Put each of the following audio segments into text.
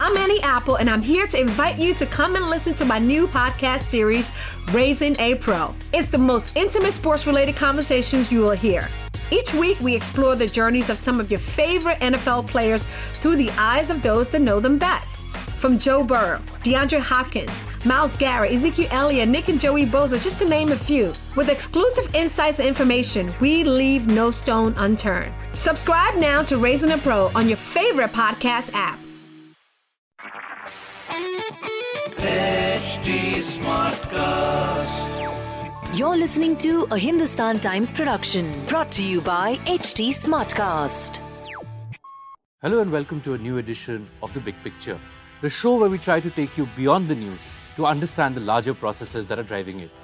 I'm Annie Apple, and I'm here to invite you to come and listen to my new podcast series, Raising a Pro. It's the most intimate sports-related conversations you will hear. Each week, we explore the journeys of some of your favorite NFL players through the eyes of those that know them best. From Joe Burrow, DeAndre Hopkins, Myles Garrett, Ezekiel Elliott, Nick and Joey Bosa, just to name a few. With exclusive insights and information, we leave no stone unturned. Subscribe now to Raising a Pro on your favorite podcast app. HT Smartcast. You're listening to a Hindustan Times production brought to you by HT Smartcast. Hello and welcome to a new edition of The Big Picture, the show where we try to take you beyond the news to understand the larger processes that are driving it.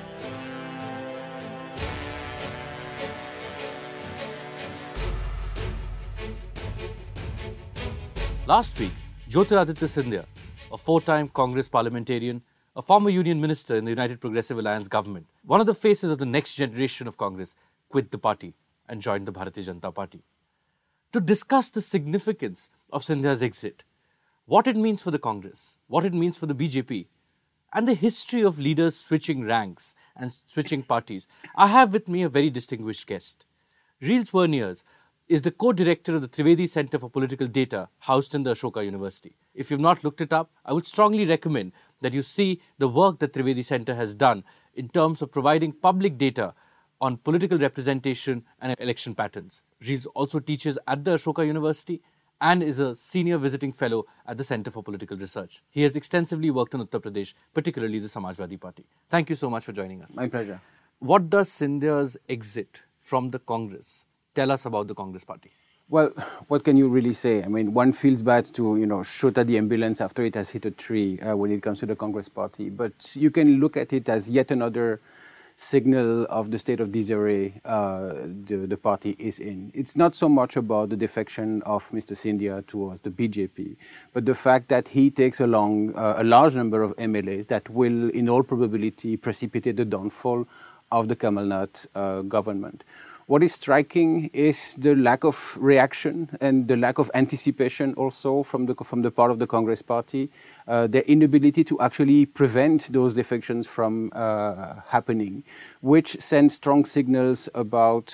Last week, Jyotiraditya Scindia, a four-time Congress parliamentarian, a former union minister in the United Progressive Alliance government, one of the faces of the next generation of Congress, quit the party and joined the Bharatiya Janata Party. To discuss the significance of Scindia's exit, what it means for the Congress, what it means for the BJP, and the history of leaders switching ranks and switching parties, I have with me a very distinguished guest. Reels Verniers is the co-director of the Trivedi Center for Political Data, housed in the Ashoka University. If you've not looked it up, I would strongly recommend that you see the work that Trivedi Center has done in terms of providing public data on political representation and election patterns. Reels also teaches at the Ashoka University and is a senior visiting fellow at the Center for Political Research. He has extensively worked in Uttar Pradesh, particularly the Samajwadi Party. Thank you so much for joining us. My pleasure. What does Scindia's exit from the Congress tell us about the Congress Party? Well, what can you really say? I mean, one feels bad to, shoot at the ambulance after it has hit a tree when it comes to the Congress Party. But you can look at it as yet another signal of the state of disarray the party is in. It's not so much about the defection of Mr. Scindia towards the BJP, but the fact that he takes along a large number of MLAs that will, in all probability, precipitate the downfall of the Kamal Nath government. What is striking is the lack of reaction and the lack of anticipation also from the part of the Congress Party, their inability to actually prevent those defections from happening, which sends strong signals about,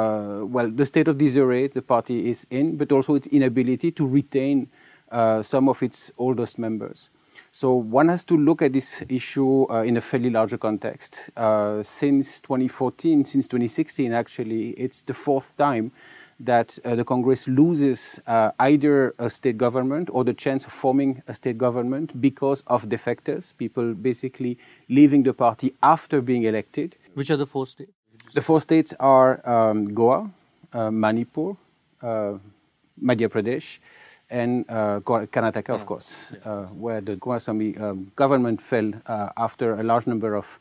the state of disarray the party is in, but also its inability to retain some of its oldest members. So one has to look at this issue in a fairly larger context. Since 2014, since 2016 actually, it's the fourth time that the Congress loses either a state government or the chance of forming a state government because of defectors, people basically leaving the party after being elected. Which are the four states? The four states are Goa, Manipur, Madhya Pradesh, and Karnataka, of course, where the Kumaraswamy government fell after a large number of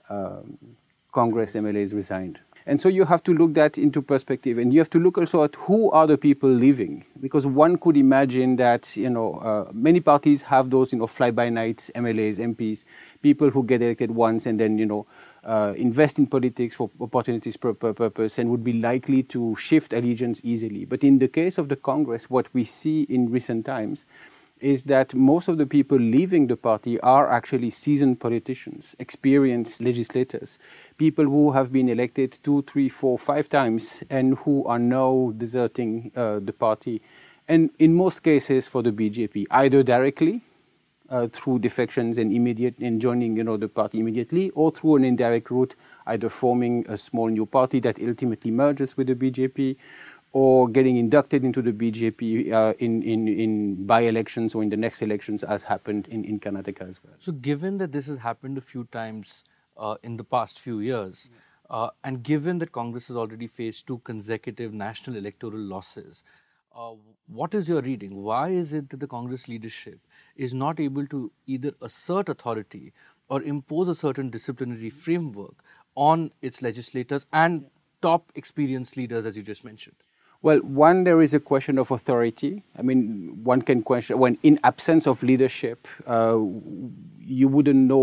Congress MLAs resigned. And so you have to look that into perspective, and you have to look also at who are the people leaving, because one could imagine that many parties have those fly-by-night MLAs, MPs, people who get elected once and then invest in politics for opportunities purpose and would be likely to shift allegiance easily. But in the case of the Congress, what we see in recent times is that most of the people leaving the party are actually seasoned politicians, experienced legislators, people who have been elected 2, 3, 4, 5 times and who are now deserting the party. And in most cases for the BJP, either directly, through defections and joining the party immediately, or through an indirect route, either forming a small new party that ultimately merges with the BJP, or getting inducted into the BJP in by-elections or in the next elections, as happened in Karnataka as well. So given that this has happened a few times in the past few years, and given that Congress has already faced 2 consecutive national electoral losses, what is your reading? Why is it that the Congress leadership is not able to either assert authority or impose a certain disciplinary framework on its legislators and top experienced leaders, as you just mentioned? Well, one, there is a question of authority. I mean, one can question, when in absence of leadership, you wouldn't know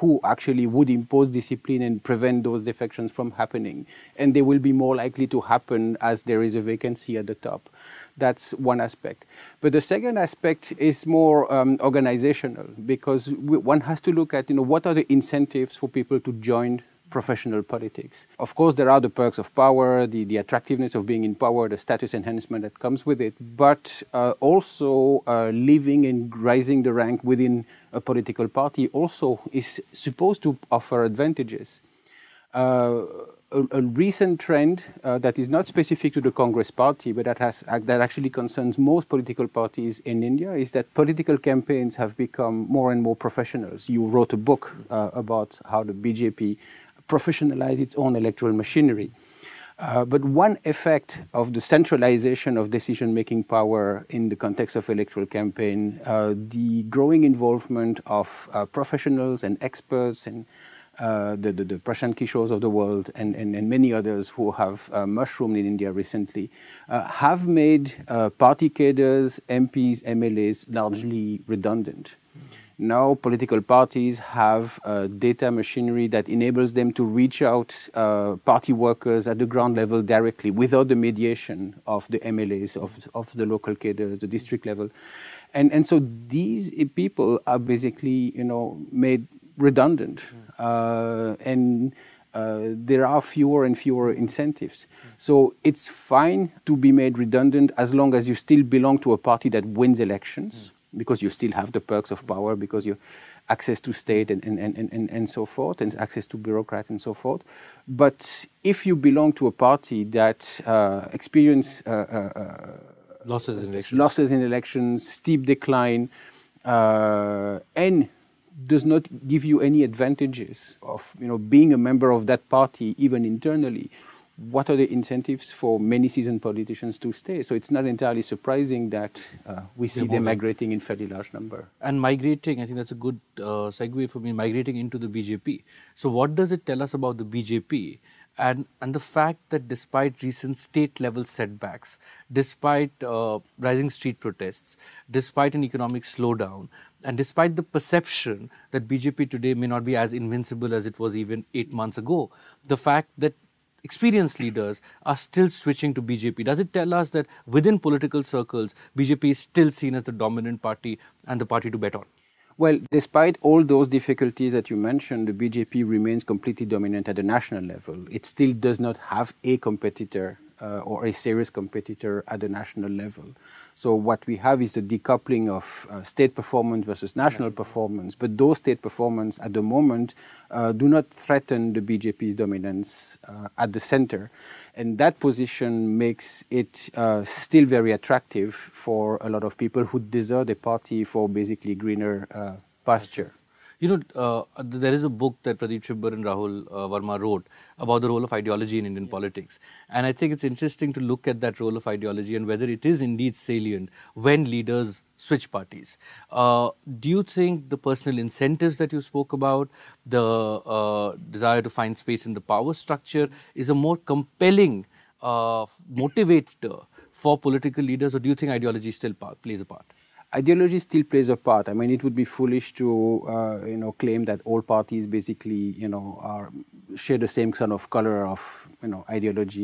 who actually would impose discipline and prevent those defections from happening. And they will be more likely to happen as there is a vacancy at the top. That's one aspect. But the second aspect is more organizational, because one has to look at, what are the incentives for people to join professional politics. Of course, there are the perks of power, the attractiveness of being in power, the status enhancement that comes with it, but also living and rising the rank within a political party also is supposed to offer advantages. A recent trend that is not specific to the Congress party, but that actually concerns most political parties in India, is that political campaigns have become more and more professional. You wrote a book about how the BJP professionalize its own electoral machinery. But one effect of the centralization of decision-making power in the context of electoral campaign, the growing involvement of professionals and experts and the Prashant Kishores of the world and many others who have mushroomed in India recently, have made party cadres, MPs, MLAs largely redundant. Now political parties have data machinery that enables them to reach out party workers at the ground level directly without the mediation of the MLAs, of the local cadres, the district level. And so these people are basically, made redundant. And there are fewer and fewer incentives. So it's fine to be made redundant as long as you still belong to a party that wins elections, because you still have the perks of power, because you access to state and so forth, and access to bureaucrats and so forth. But if you belong to a party that experience losses in elections, steep decline, and does not give you any advantages of being a member of that party, even internally, what are the incentives for many seasoned politicians to stay? So it's not entirely surprising that we see them migrating in fairly large number. And migrating, I think that's a good segue for me, migrating into the BJP. So what does it tell us about the BJP? And the fact that despite recent state-level setbacks, despite rising street protests, despite an economic slowdown, and despite the perception that BJP today may not be as invincible as it was even 8 months ago, the fact that experienced leaders are still switching to BJP, does it tell us that within political circles, BJP is still seen as the dominant party and the party to bet on? Well, despite all those difficulties that you mentioned, the BJP remains completely dominant at the national level. It still does not have a competitor or a serious competitor at the national level. So what we have is a decoupling of state performance versus national performance. But those state performance at the moment do not threaten the BJP's dominance at the center. And that position makes it still very attractive for a lot of people who desert a party for basically greener pasture. There is a book that Pradeep Chhibbar and Rahul Verma wrote about the role of ideology in Indian politics. And I think it's interesting to look at that role of ideology and whether it is indeed salient when leaders switch parties. Do you think the personal incentives that you spoke about, the desire to find space in the power structure is a more compelling motivator for political leaders, or do you think ideology still plays a part? Ideology still plays a part. I mean, it would be foolish to, claim that all parties basically, share the same kind of color of, ideology.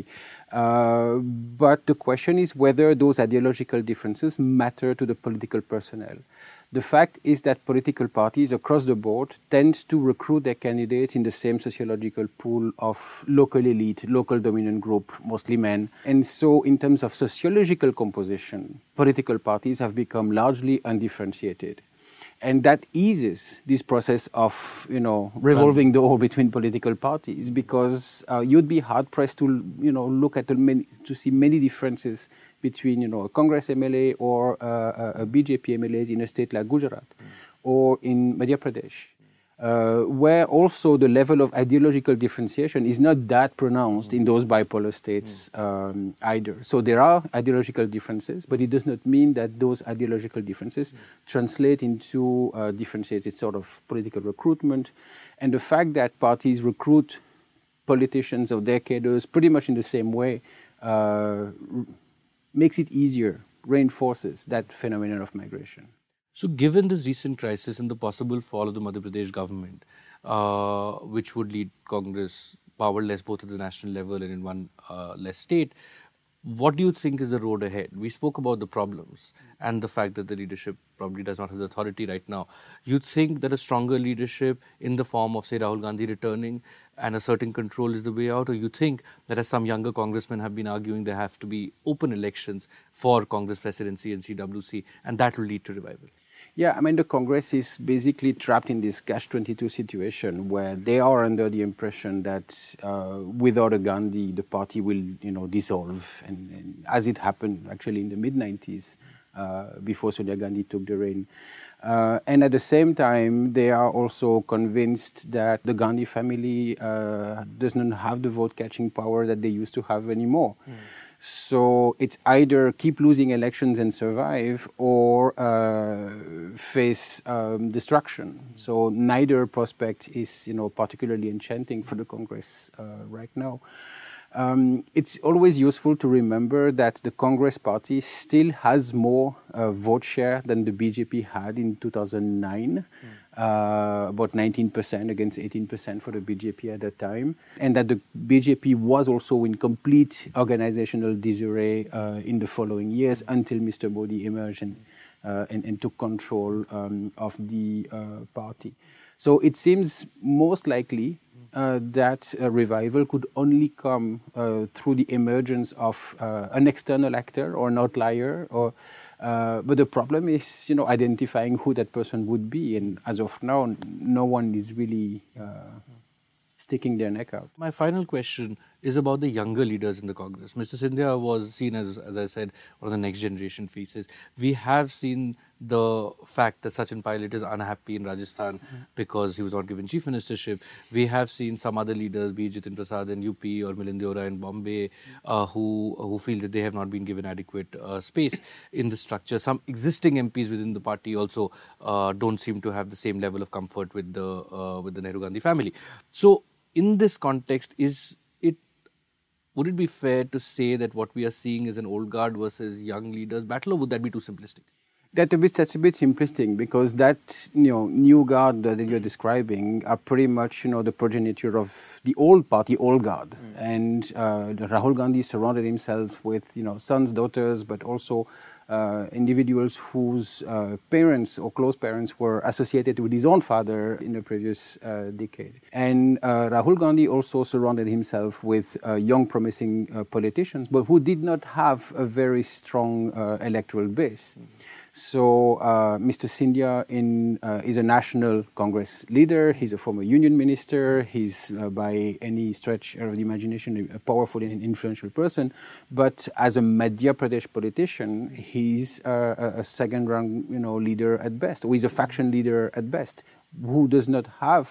But the question is whether those ideological differences matter to the political personnel. The fact is that political parties across the board tend to recruit their candidates in the same sociological pool of local elite, local dominant group, mostly men. And so in terms of sociological composition, political parties have become largely undifferentiated. And that eases this process of, revolving door between political parties, because you'd be hard-pressed to, look at to see many differences between, a Congress MLA or a BJP MLA in a state like Gujarat or in Madhya Pradesh, where also the level of ideological differentiation is not that pronounced in those bipolar states either. So there are ideological differences, but it does not mean that those ideological differences translate into differentiated sort of political recruitment. And the fact that parties recruit politicians of their cadres pretty much in the same way makes it easier, reinforces that phenomenon of migration. So given this recent crisis and the possible fall of the Madhya Pradesh government, which would lead Congress powerless both at the national level and in one less state, what do you think is the road ahead? We spoke about the problems and the fact that the leadership probably does not have the authority right now. You think that a stronger leadership in the form of, say, Rahul Gandhi returning and asserting control is the way out? Or you think that, as some younger congressmen have been arguing, there have to be open elections for Congress presidency and CWC, and that will lead to revival? Yeah, I mean, the Congress is basically trapped in this catch-22 situation where they are under the impression that without a Gandhi, the party will, dissolve. And as it happened actually in the mid-90s, before Sonia Gandhi took the reign. And at the same time, they are also convinced that the Gandhi family does not have the vote-catching power that they used to have anymore. So it's either keep losing elections and survive or face destruction. So neither prospect is, particularly enchanting for the Congress right now. It's always useful to remember that the Congress party still has more vote share than the BJP had in 2009. About 19% against 18% for the BJP at that time, and that the BJP was also in complete organizational disarray in the following years until Mr. Modi emerged and took control of the party. So it seems most likely that a revival could only come through the emergence of an external actor or an outlier, but the problem is, identifying who that person would be. And as of now, no one is really sticking their neck out. My final question is about the younger leaders in the Congress. Mr. Scindia was seen as I said, one of the next generation faces. We have seen the fact that Sachin Pilot is unhappy in Rajasthan because he was not given chief ministership. We have seen some other leaders, be it Jitin Prasad in UP or Milind Deora in Bombay, who feel that they have not been given adequate space in the structure. Some existing MPs within the party also don't seem to have the same level of comfort with the Nehru Gandhi family. So in this context, would it be fair to say that what we are seeing is an old guard versus young leaders battle, or would that be too simplistic? That's a bit simplistic, because that new guard that you're describing are pretty much the progenitor of the old party, old guard. And Rahul Gandhi surrounded himself with sons, daughters, but also individuals whose parents or close parents were associated with his own father in the previous decade. And Rahul Gandhi also surrounded himself with young, promising politicians, but who did not have a very strong electoral base. So Mr. Scindia is a national Congress leader. He's a former union minister. He's, by any stretch of the imagination, a powerful and influential person. But as a Madhya Pradesh politician, he's a second-rang, leader at best, or he's a faction leader at best, who does not have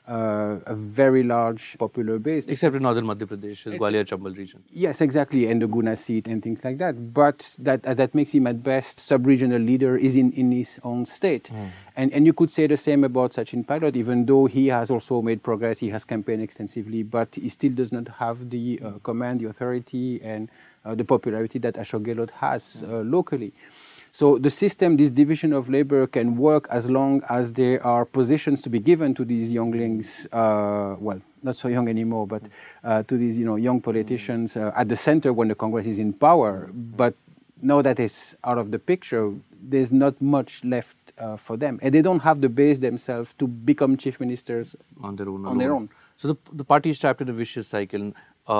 a very large popular base. Except in northern Madhya Pradesh, Gwalior Chambal region. Yes, exactly, and the Guna seat and things like that. But that makes him at best sub-regional leader is in his own state. And you could say the same about Sachin Pilot, even though he has also made progress, he has campaigned extensively, but he still does not have the command, the authority, and the popularity that Ashok Gehlot has locally. So the system, this division of labor, can work as long as there are positions to be given to these younglings, well, not so young anymore, but to these young politicians at the center when the Congress is in power. But now that it's out of the picture, there's not much left for them. And they don't have the base themselves to become chief ministers on their own. So the party is trapped in a vicious cycle.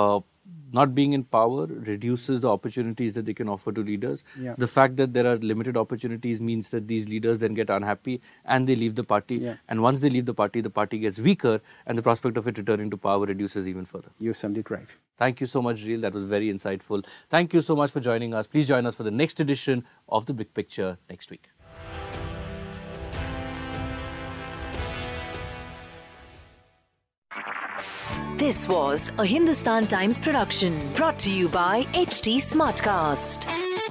Not being in power reduces the opportunities that they can offer to leaders. Yeah. The fact that there are limited opportunities means that these leaders then get unhappy and they leave the party. Yeah. And once they leave the party gets weaker, and the prospect of it returning to power reduces even further. You summed it right. Thank you so much, Reel. That was very insightful. Thank you so much for joining us. Please join us for the next edition of The Big Picture next week. This was a Hindustan Times production brought to you by HT Smartcast.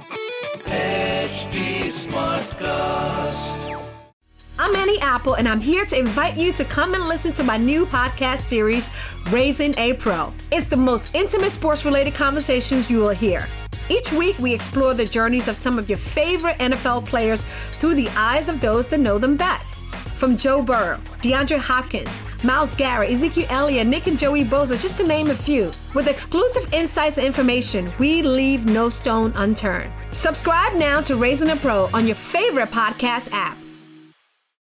HT Smartcast. I'm Annie Apple, and I'm here to invite you to come and listen to my new podcast series, Raising a Pro. It's the most intimate sports-related conversations you will hear. Each week, we explore the journeys of some of your favorite NFL players through the eyes of those that know them best. From Joe Burrow, DeAndre Hopkins, Myles Garrett, Ezekiel Elliott, Nick and Joey Bosa, just to name a few. With exclusive insights and information, we leave no stone unturned. Subscribe now to Raising a Pro on your favorite podcast app.